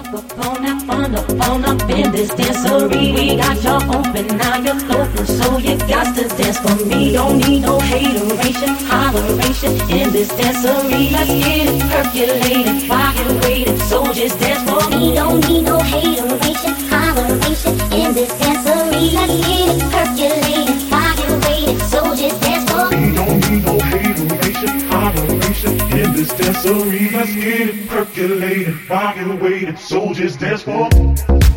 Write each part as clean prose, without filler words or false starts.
up in this dancery. We got y'all open, now you're floating, so you got to dance for me. Don't need no hateration, holleration in this dancery. Let's get it percolated, fire waiting, so just dance for me. Don't need no hateration, holleration in this dancery. Let's get it percolated, fire waiting, so just dance for me. Don't need no hateration, holleration in this dancery. Let's get it percolated, fire waiting, so just dance for me.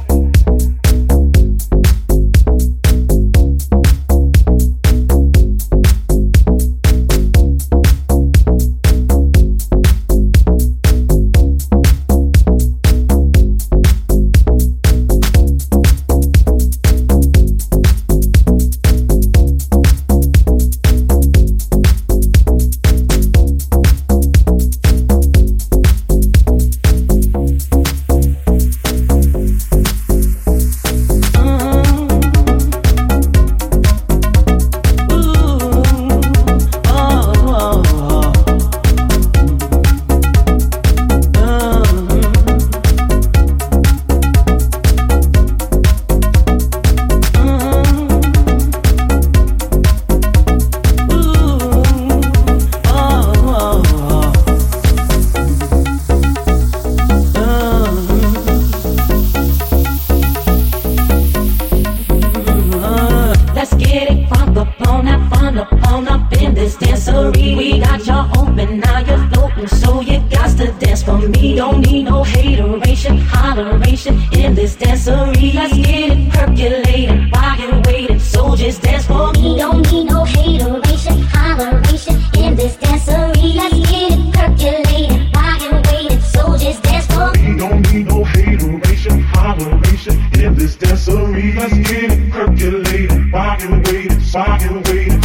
We got y'all open, now you're floating, so you got to dance for me. Don't need no hateration, holleration in this dancery. Let's get it percolating, fire waiting, so just dance for me. Don't need no hateration, holleration in this dancery. Let's get it percolating, fire waiting, so just dance for me. Don't need no hateration, holleration in this dancery. Let's get it percolating, fire waiting, fire waiting.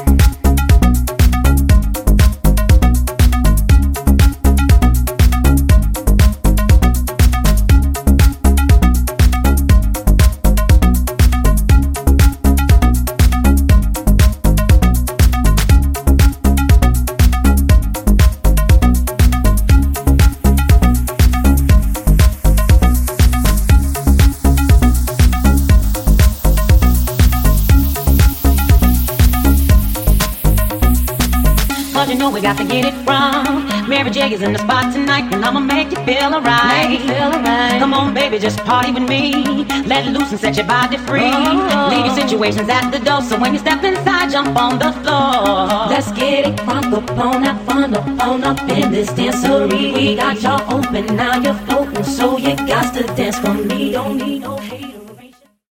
Cause you know we got to get it wrong. Mary J is in the spot tonight, and I'ma make you feel alright. Come on, baby, just party with me. Let loose and set your body free. Leave your situations at the door, so when you step inside, jump on the floor. Let's get it crunk up on that fun up in this dancery. We got y'all open, now you're floating, so you got to dance for me. Don't need no hate.